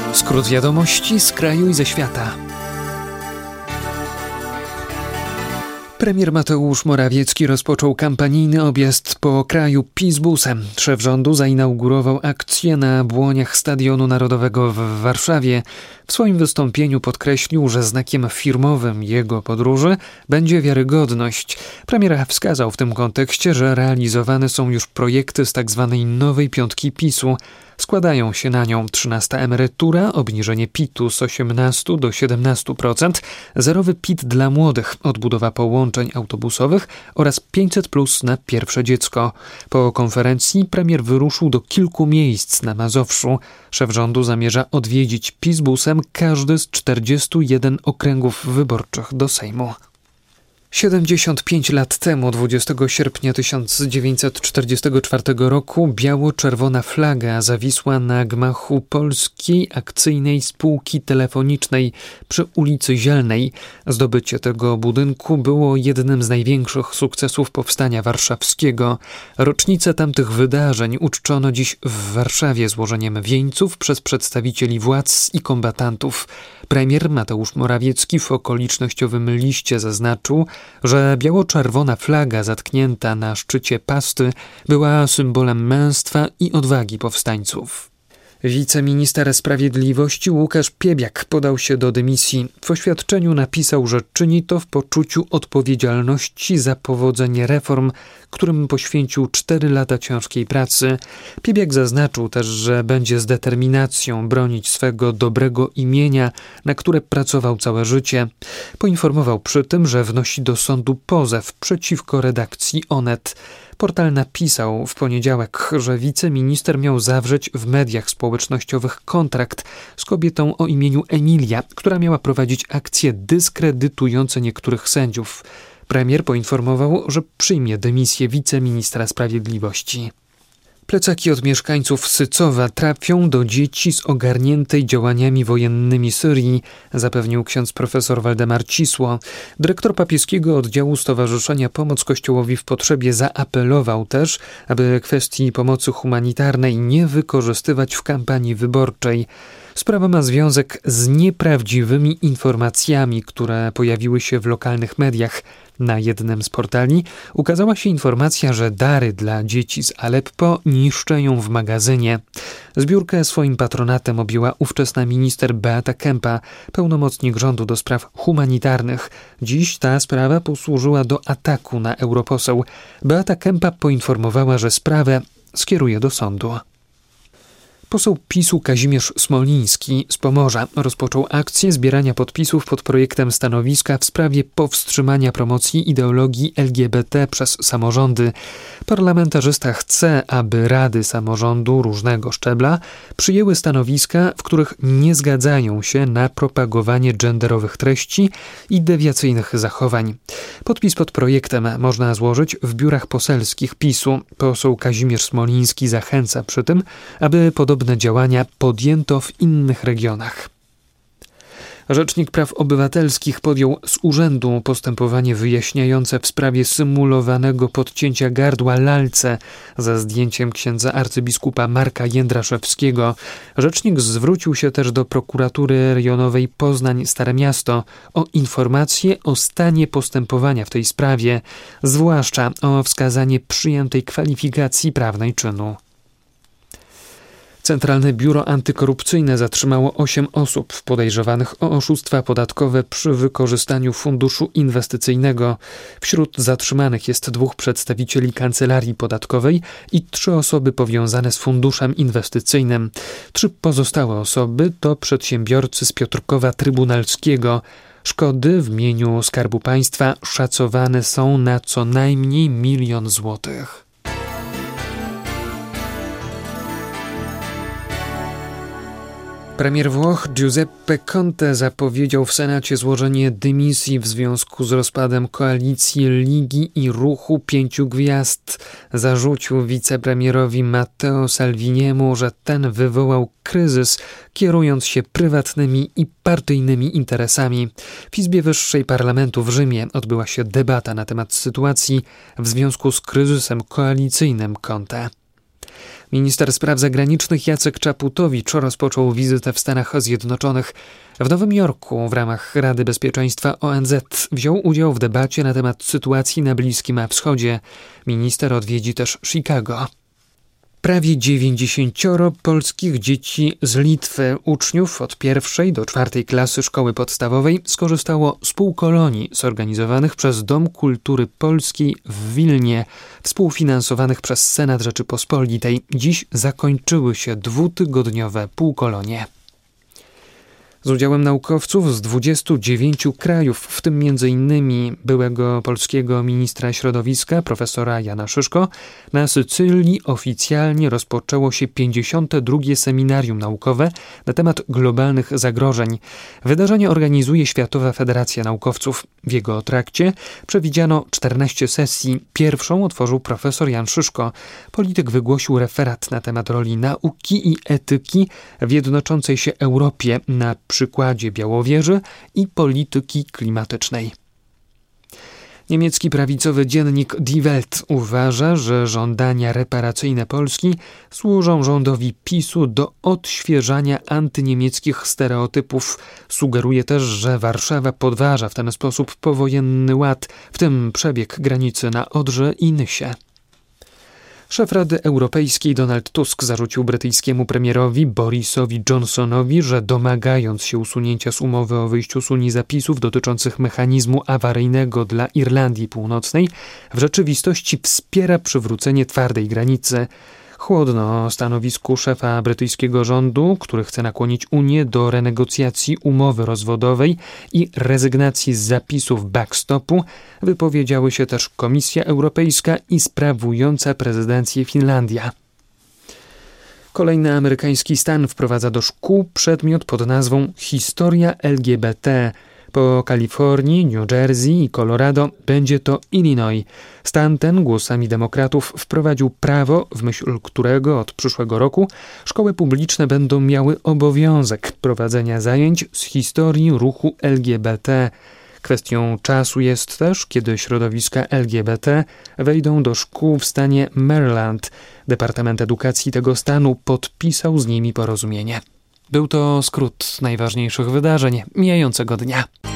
Skrót wiadomości z kraju i ze świata. Premier Mateusz Morawiecki rozpoczął kampanijny objazd po kraju PiS busem. Szef rządu zainaugurował akcję na błoniach Stadionu Narodowego w Warszawie. W swoim wystąpieniu podkreślił, że znakiem firmowym jego podróży będzie wiarygodność. Premier wskazał w tym kontekście, że realizowane są już projekty z tzw. nowej piątki PiS-u. Składają się na nią 13. emerytura, obniżenie PIT-u z 18 do 17%, zerowy PIT dla młodych, odbudowa połączeń autobusowych oraz 500+ na pierwsze dziecko. Po konferencji premier wyruszył do kilku miejsc na Mazowszu. Szef rządu zamierza odwiedzić PiS busem każdy z 41 okręgów wyborczych do Sejmu. 75 lat temu, 20 sierpnia 1944 roku, biało-czerwona flaga zawisła na gmachu Polskiej Akcyjnej Spółki Telefonicznej przy ulicy Zielnej. Zdobycie tego budynku było jednym z największych sukcesów powstania warszawskiego. Rocznicę tamtych wydarzeń uczczono dziś w Warszawie złożeniem wieńców przez przedstawicieli władz i kombatantów. Premier Mateusz Morawiecki w okolicznościowym liście zaznaczył, że biało-czerwona flaga zatknięta na szczycie Pasty była symbolem męstwa i odwagi powstańców. Wiceminister Sprawiedliwości Łukasz Piebiak podał się do dymisji. W oświadczeniu napisał, że czyni to w poczuciu odpowiedzialności za powodzenie reform, którym poświęcił 4 lata ciężkiej pracy. Piebiak zaznaczył też, że będzie z determinacją bronić swego dobrego imienia, na które pracował całe życie. Poinformował przy tym, że wnosi do sądu pozew przeciwko redakcji Onet. Portal napisał w poniedziałek, że wiceminister miał zawrzeć w mediach społecznościowych kontrakt z kobietą o imieniu Emilia, która miała prowadzić akcje dyskredytujące niektórych sędziów. Premier poinformował, że przyjmie dymisję wiceministra sprawiedliwości. Plecaki od mieszkańców Sycowa trafią do dzieci z ogarniętej działaniami wojennymi Syrii, zapewnił ksiądz profesor Waldemar Cisło. Dyrektor papieskiego oddziału Stowarzyszenia Pomoc Kościołowi w Potrzebie zaapelował też, aby kwestii pomocy humanitarnej nie wykorzystywać w kampanii wyborczej. Sprawa ma związek z nieprawdziwymi informacjami, które pojawiły się w lokalnych mediach. Na jednym z portali ukazała się informacja, że dary dla dzieci z Aleppo niszczeją w magazynie. Zbiórkę swoim patronatem objęła ówczesna minister Beata Kempa, pełnomocnik rządu do spraw humanitarnych. Dziś ta sprawa posłużyła do ataku na europoseł. Beata Kempa poinformowała, że sprawę skieruje do sądu. Poseł PiS-u Kazimierz Smoliński z Pomorza rozpoczął akcję zbierania podpisów pod projektem stanowiska w sprawie powstrzymania promocji ideologii LGBT przez samorządy. Parlamentarzysta chce, aby rady samorządu różnego szczebla przyjęły stanowiska, w których nie zgadzają się na propagowanie genderowych treści i dewiacyjnych zachowań. Podpis pod projektem można złożyć w biurach poselskich PiS-u. Poseł Kazimierz Smoliński zachęca przy tym, aby podobne działania podjęto w innych regionach. Rzecznik Praw Obywatelskich podjął z urzędu postępowanie wyjaśniające w sprawie symulowanego podcięcia gardła lalce za zdjęciem księdza arcybiskupa Marka Jędraszewskiego. Rzecznik zwrócił się też do prokuratury rejonowej Poznań-Stare Miasto o informację o stanie postępowania w tej sprawie, zwłaszcza o wskazanie przyjętej kwalifikacji prawnej czynu. Centralne Biuro Antykorupcyjne zatrzymało 8 osób podejrzewanych o oszustwa podatkowe przy wykorzystaniu funduszu inwestycyjnego. Wśród zatrzymanych jest 2 przedstawicieli kancelarii podatkowej i 3 osoby powiązane z funduszem inwestycyjnym. 3 pozostałe osoby to przedsiębiorcy z Piotrkowa Trybunalskiego. Szkody w imieniu Skarbu Państwa szacowane są na co najmniej 1 milion złotych. Premier Włoch Giuseppe Conte zapowiedział w Senacie złożenie dymisji w związku z rozpadem koalicji Ligi i Ruchu 5 Gwiazd. Zarzucił wicepremierowi Matteo Salviniemu, że ten wywołał kryzys, kierując się prywatnymi i partyjnymi interesami. W Izbie Wyższej Parlamentu w Rzymie odbyła się debata na temat sytuacji w związku z kryzysem koalicyjnym Conte. Minister spraw zagranicznych Jacek Czaputowicz rozpoczął wizytę w Stanach Zjednoczonych. W Nowym Jorku w ramach Rady Bezpieczeństwa ONZ wziął udział w debacie na temat sytuacji na Bliskim Wschodzie. Minister odwiedzi też Chicago. Prawie 90 polskich dzieci z Litwy, uczniów od 1. do 4. klasy szkoły podstawowej, skorzystało z półkolonii zorganizowanych przez Dom Kultury Polskiej w Wilnie, współfinansowanych przez Senat Rzeczypospolitej. Dziś zakończyły się 2-tygodniowe półkolonie. Z udziałem naukowców z 29 krajów, w tym m.in. byłego polskiego ministra środowiska profesora Jana Szyszko, na Sycylii oficjalnie rozpoczęło się 52. seminarium naukowe na temat globalnych zagrożeń. Wydarzenie organizuje Światowa Federacja Naukowców. W jego trakcie przewidziano 14 sesji. Pierwszą otworzył profesor Jan Szyszko. Polityk wygłosił referat na temat roli nauki i etyki w jednoczącej się Europie na przykładzie Białowieży i polityki klimatycznej. Niemiecki prawicowy dziennik Die Welt uważa, że żądania reparacyjne Polski służą rządowi PiS-u do odświeżania antyniemieckich stereotypów. Sugeruje też, że Warszawa podważa w ten sposób powojenny ład, w tym przebieg granicy na Odrze i Nysie. Szef Rady Europejskiej Donald Tusk zarzucił brytyjskiemu premierowi Borisowi Johnsonowi, że domagając się usunięcia z umowy o wyjściu z Unii zapisów dotyczących mechanizmu awaryjnego dla Irlandii Północnej, w rzeczywistości wspiera przywrócenie twardej granicy. Chłodno o stanowisku szefa brytyjskiego rządu, który chce nakłonić Unię do renegocjacji umowy rozwodowej i rezygnacji z zapisów backstopu, wypowiedziały się też Komisja Europejska i sprawująca prezydencję Finlandia. Kolejny amerykański stan wprowadza do szkół przedmiot pod nazwą Historia LGBT. Po Kalifornii, New Jersey i Colorado będzie to Illinois. Stan ten głosami demokratów wprowadził prawo, w myśl którego od przyszłego roku szkoły publiczne będą miały obowiązek prowadzenia zajęć z historii ruchu LGBT. Kwestią czasu jest też, kiedy środowiska LGBT wejdą do szkół w stanie Maryland. Departament Edukacji tego stanu podpisał z nimi porozumienie. Był to skrót najważniejszych wydarzeń mijającego dnia.